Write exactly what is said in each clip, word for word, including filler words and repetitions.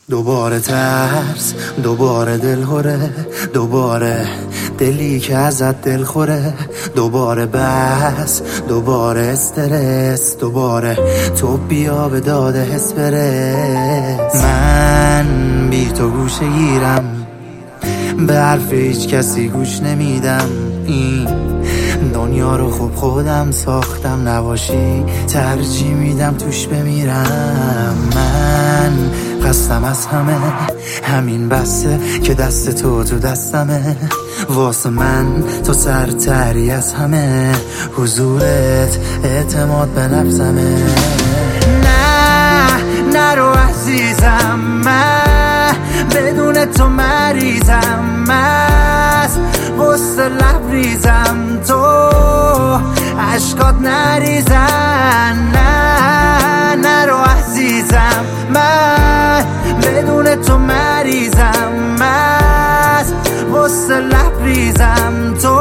دوباره ترس، دوباره دلهوره، دوباره دلی که ازت دل خوره، دوباره بس، دوباره استرس، دوباره تو بیا به داده حس برس. من بی تو گوشه گیرم، به حرف هیچ کسی گوش نمیدم. این دنیا رو خوب خودم ساختم، نباشی ترجیح میدم توش بمیرم. من قصدم از همه همین بسه که دست تو تو دستمه، واسه من تو سرتری از همه، حضورت اعتماد به نفسمه. نه نرو عزیزم، من بدون تو مریضم، مست وسط لبریزم، تو عشقات نریزن. نه نرو عزیزم، من بدون تو مریضم، مست وسط لبریزم، تو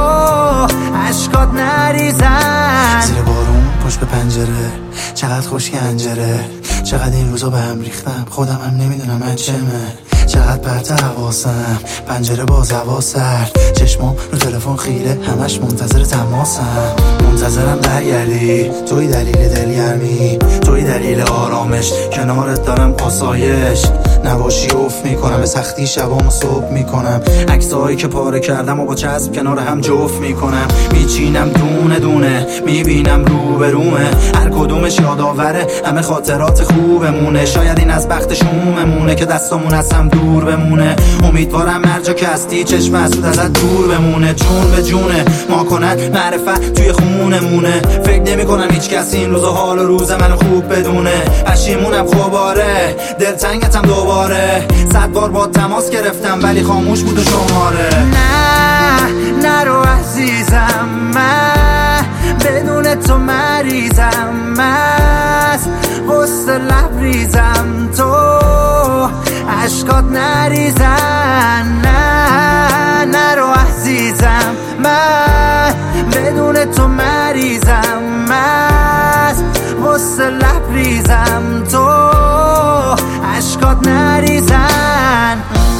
عشقات نریزن. زیر بارون پشت به پنجره، چقدر خوش گنجره، چقدر این روزا به هم ریختم، خودم هم نمیدونم من چمه. چقدر پرت حواسم، پنجره باز هوا سرد، چشمام رو تلفن خیره، همش منتظر تماسم. منتظرم برگردی، توی دلیل دلگرمی، توی دلیل آرامش، کنارت دارم آسایش. نباشی افت میکنم، به سختی شبامو صبح میکنم، عکسایی که پاره کردم و با چسب کنار هم جفت میکنم. میچینم دونه دونه، میبینم رو به رومه، هر کدومش یادآوره همه خاطرات خوبمونه. شاید این از بخت شوممونه که دستامون از هم دور بمونه. امیدوارم هر جا که هستی چشم حسود ازت دور بمونه. جون به جونه ما کنن معرفت توی خونمونه، فکر نمی کنم هیچ کسی این روزا حال و روز منو خوب بدونه. پشیمونم خوباره، دلتنگتم دوباره، صد بار با تماس گرفتم ولی خاموش بود و شماره. نه نرو عزیزم، من بدون تو مریضم، مست وسط لبریزم، تو عشقات نریزن. نه نرو عزیزم، من بدون تو مریضم، مست وسط لبریزم، تو عشقات نریزن.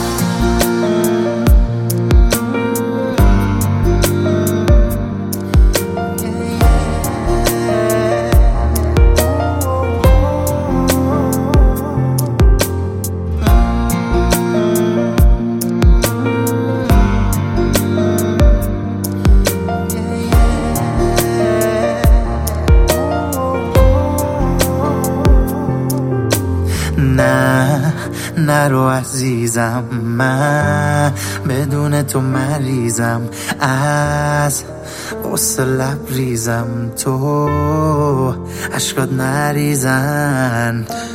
نه نرو عزیزم، من بدون تو مریضم، از قصه لبریزم، تو عشقات نریزن.